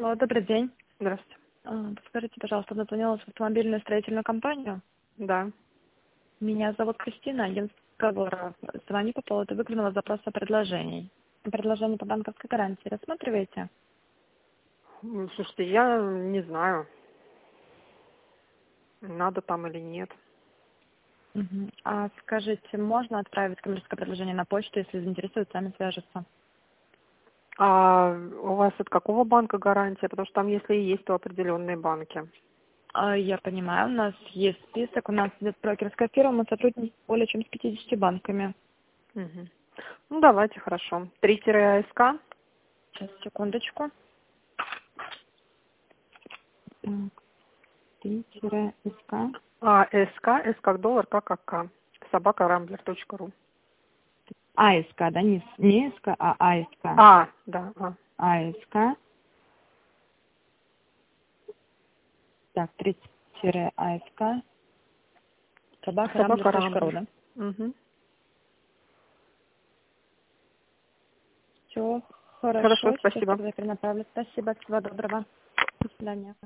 Алло, добрый день. Здравствуйте. Подскажите, пожалуйста, дозвонилась в автомобильную строительную компанию. Да. Меня зовут Кристина, агентство разговора. Звоню по поводу выгодного запроса предложений. Предложение по банковской гарантии рассматриваете? Слушайте, я не знаю, надо там или нет. Мгм. А скажите, можно отправить коммерческое предложение на почту, если заинтересуют, сами свяжутся? А у вас от какого банка гарантия? Потому что там, если и есть, то определенные банки. Я понимаю, у нас есть список, у нас идет брокерская фирма, мы сотрудничаем с более чем с 50 банками. Мгм. Ну, давайте, хорошо. 3-АСК. Сейчас, секундочку. Так, 3-СК. АСК, С как доллар, К как К. @rambler.ru. АСК, да, не СК, а АСК. Да, АСК. Так, 30-АСК. Собака Собака.рамблер.ру, Рамблер. да? Угу. Все Хорошо, хорошо, сейчас спасибо. тогда перенаправлю. Спасибо, всего доброго. До свидания.